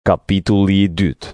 Kapitulli i 2.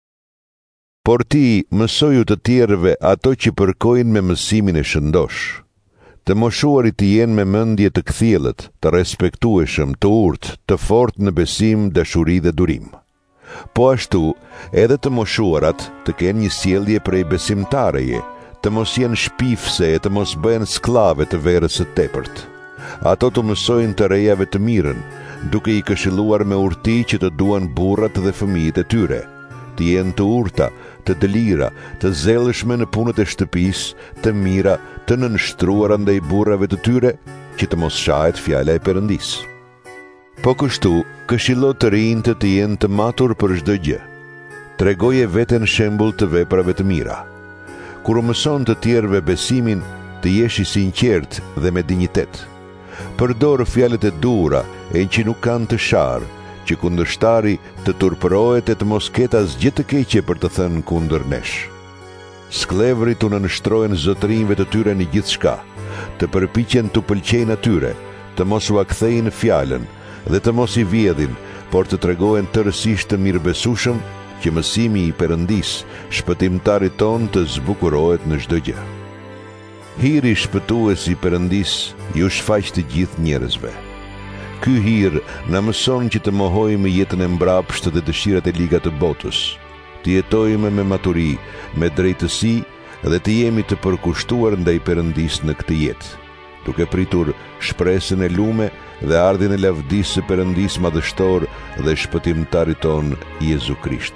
Por ti, mësoju të tjerëve ato që përkojnë me mësimin e shëndosh. Të moshuarit të jenë me mendje të kthjellët, të respektueshëm, të urtë, të fortë në besim, dashuri dhe durim. Po ashtu, edhe të moshuarat të kenë një sjellje prej besimtareje, të mos jenë shpifse e të mos bëhen skllave të verës së tepërt. Ato të mësojnë të rejave të mirën, duke i këshilluar me urti që të duan burrat dhe fëmijët e tyre, të jenë të urta, të dëlira, të zellshme në punët e shtëpisë, të mira, të nënshtruara ndaj burrave të tyre, që të mos shahet fjala e Perëndisë. Po kështu, këshillo të rinjtë të jenë të matur për çdo gjë. Tregoje veten shembull të veprave të mira. Kur u mëson të tjerëve besimin, të jesh i sinqert dhe me dinjitet. Përdor fjalët e duhura e që nuk kanë të sharë, që kundërshtari të turpërohet e të mos ketë asgjë të keqe për të thënë kundër nesh. Sklevrit të nënshtrojnë zotërinjve të tyre në gjithçka, të përpiqen të pëlqejnë atyre, të mos u akthejnë fjalën dhe të mos i vjedhin, por të tregohen tërësisht të mirëbesueshëm, që mësimi i Perëndisë, shpëtimtarit ton, të zbukurohet në çdo gjë. Hiri shpëtues i Perëndisë ju shfaq të gjithë njerëzve. Ky hir na mëson që të mohojmë jetën e mbrapsht dhe dëshirat e liga të botës, të jetojmë me maturi, me drejtësi dhe të jemi të përkushtuar ndaj Perëndisë në këtë jetë, duke pritur shpresën e lume dhe ardhin e lavdisë së Perëndisë madhështor dhe shpëtimtarit ton Jezu Krisht.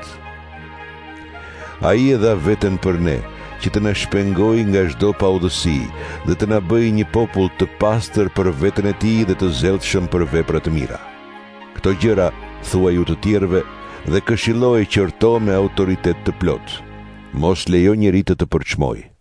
Ai e dha veten për ne, që të na shpengoj nga çdo paudhësi dhe të na bëjë një popull të pastër për veten e tij dhe të zellshëm për vepra të mira. Këto gjëra thuaju të tjerëve dhe këshilloj qorto me autoritet të plot. Mos lejo njeri të përçmoj.